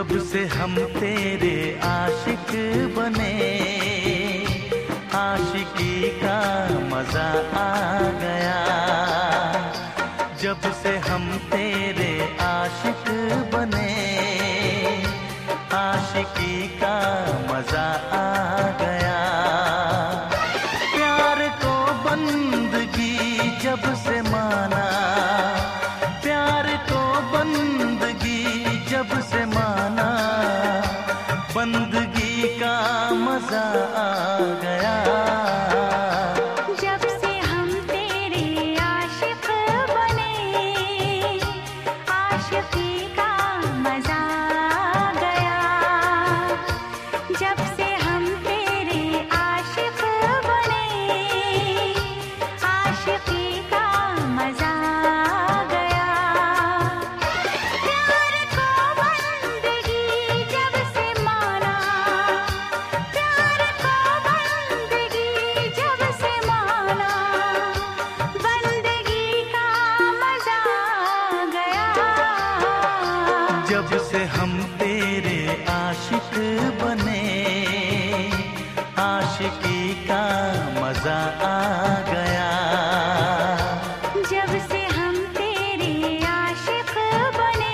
जब से हम तेरे आशिक बने, आशिकी का मजा आ गया। जब से हम तेरे आशिक बने, आशिकी का मजा आ गया। प्यार को बंदगी जब से माना, प्यार को बंदगी जब से माना, बंदगी का मजा आ गया। जब से हम तेरे आशिक बने, आशिकी का मजा आ गया। जब से हम तेरे आशिक बने, आशिकी का मजा आ गया। प्यार को बंदगी जब से माना, प्यार को बंदगी जब से माना, बंदगी का मजा आ गया। जब से हम तेरे आशिक बने, आशिकी का मजा आ गया। जब से हम तेरे आशिक बने,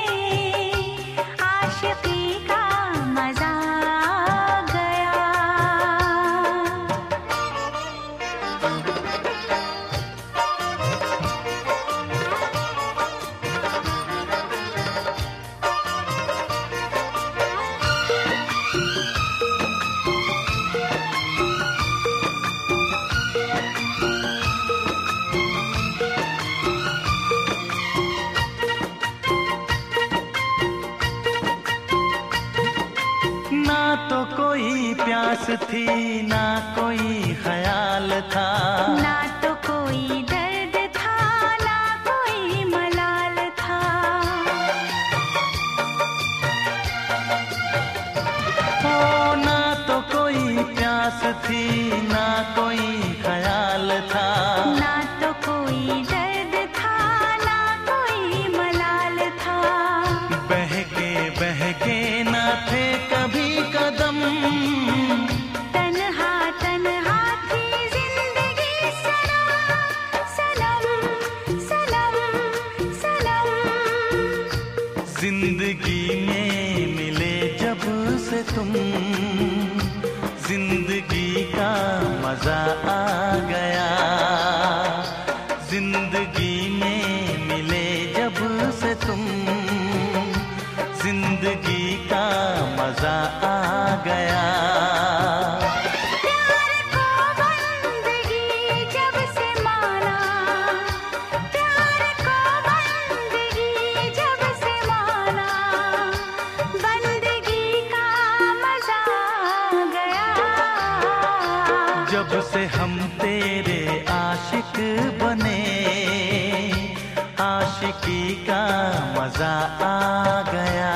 आशिकी का मजा आ गया। ना तो कोई प्यास थी, ना कोई ख्याल था, ना तो कोई दर्द था, ना कोई मलाल था। ओ ना तो कोई प्यास थी, ना कोई ख्याल था, ना तो कोई दर्द था, ना कोई मलाल था। बहके ना थे कभी कदम, तन्हा तन्हा थी जिंदगी सनम, सनम, सनम, सनम। जिंदगी में मिले जब से तुम, जिंदगी का मजा आ गया। जिंदगी में मिले जब से तुम, जिंदगी का मजा आ गया। प्यार को बंदगी जब से माना, प्यार को बंदगी जब से माना, बंदगी का मजा आ गया। जब से हम तेरे आशिक बने, आशिकी का मजा आ गया।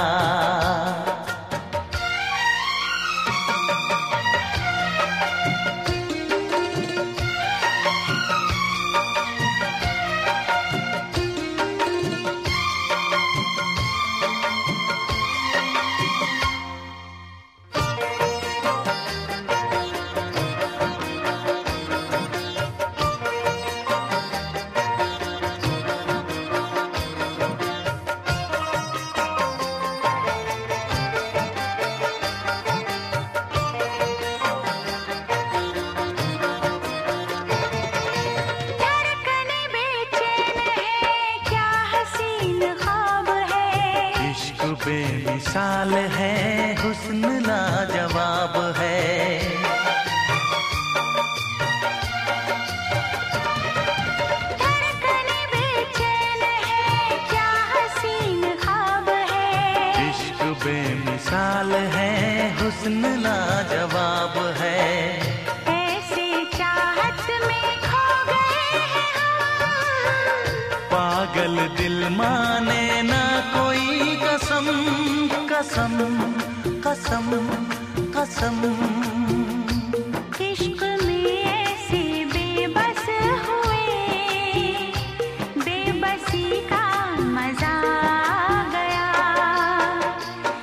धड़कने बेचैन है, क्या हसीन ख्वाब है। इश्क बेमिसाल है, हुस्न लाजवाब है। धड़कने बेचैन है, क्या हसीन ख्वाब है। इश्क बेमिसाल है, हुस्न लाजवाब है। ऐसे चाहत में खो गए हैं हम, पागल दिल माने ना कोई कसम, कसम, कसम, कसम। इश्क में ऐसे बेबस हुए, बेबसी का मजा आ गया।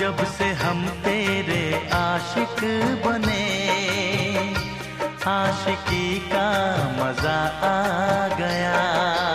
जब से हम तेरे आशिक बने, आशिकी का मजा आ गया।